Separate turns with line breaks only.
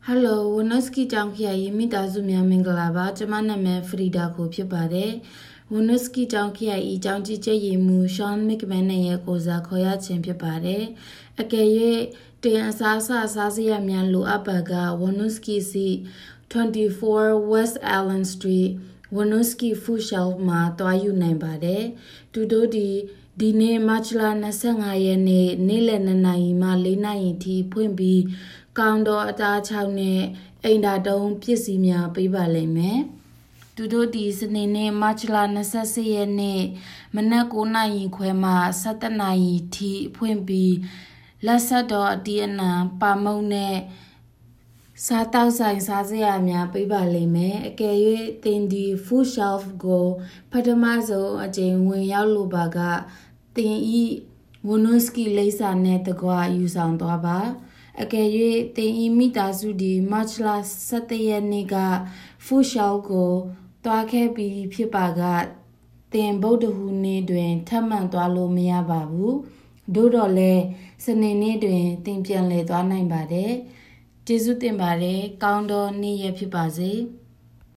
Hello ဝန်နစကီတောင်ခရိုင်မိသားစုများမင်္ဂလာပါကျွန်မနာမည်ဖရီဒါကိုဖြစ်ပါတယ်ဝန်နစကီတောင်ခရိုင်အကြောင်းကြီးကျယ်ရေးမှုရှွန်မစ်ကမန်ရဲ့ကိုစားခေါ်ရခြင်းဖြစ်ပါတယ်အကယ်၍တင်အစားစားစရာများလိုအပ်ပါကဝန်နစကီစီ24 West Allen Street ဝန်နစကီ Food Shelf မှာတွားယူနိုင်ပါတယ်သူတို့ဒီနေ့မတ်လ25ရက်နေ့နေ့လယ်2နာရီမှ4နာရီထိဖွင့်ပြီးကောင်တော်အသား6နဲ့အိမ်သာတုံးပစ္စည်းများပေးပါလိမ့်မယ်။သူတို့ဒီစနေနေ့မတ်လ24ရက်နေ့မနက်9နာရီခွဲမှ17နာရီထိဖွင့်ပြီးလက်ဆက်တော်အတီးအနံပါမုံနဲ့စားတောက်ဆိုင်စားစရာများပေးပါလိမ့်မယ်။အကယ်၍တင်ဒီ food shelf ကိုပထမဆုံးအကြိမ်ဝင်ရောက်လိုပါကတင်ဤဝန်နစကီလိပ်စာနဲ့တကွာယူဆောင်သွားပါအကယ်၍တင်ဤမိသားစုဒီမတ်လ17ရက်နေ့ကဖူရှောက်ကိုတွားခဲ့ပြီးဖြစ်ပါကတင်ဗုဒ္ဓဟူးနေ့တွင်ထပ်မံသွားလို့မရပါဘူးသို့တော်လည်းစနေနေ့တွင်တင်ပြန်လည်သွားနိုင်ပါတယ်ကျေးဇူးတင်ပါတယ်ကောင်းသောနေ့ရက်ဖြစ်ပါစေ